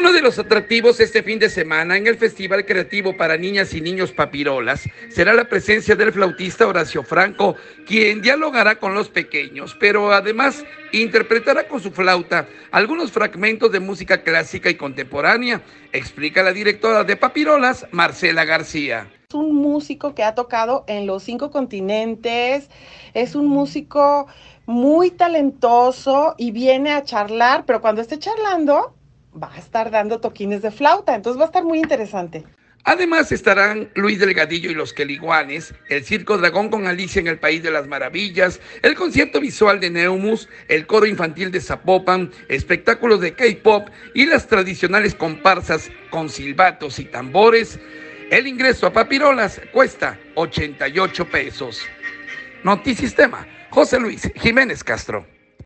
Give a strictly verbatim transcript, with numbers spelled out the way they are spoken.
Uno de los atractivos este fin de semana en el Festival Creativo para Niñas y Niños Papirolas será la presencia del flautista Horacio Franco, quien dialogará con los pequeños, pero además interpretará con su flauta algunos fragmentos de música clásica y contemporánea, explica la directora de Papirolas, Marcela García. Es un músico que ha tocado en los cinco continentes, es un músico muy talentoso y viene a charlar, pero cuando esté charlando va a estar dando toquines de flauta, entonces va a estar muy interesante. Además estarán Luis Delgadillo y los Queliguanes, el Circo Dragón con Alicia en el País de las Maravillas, el concierto visual de Neumus, el coro infantil de Zapopan, espectáculos de K-pop y las tradicionales comparsas con silbatos y tambores. El ingreso a Papirolas cuesta ochenta y ocho pesos. Notisistema, José Luis Jiménez Castro.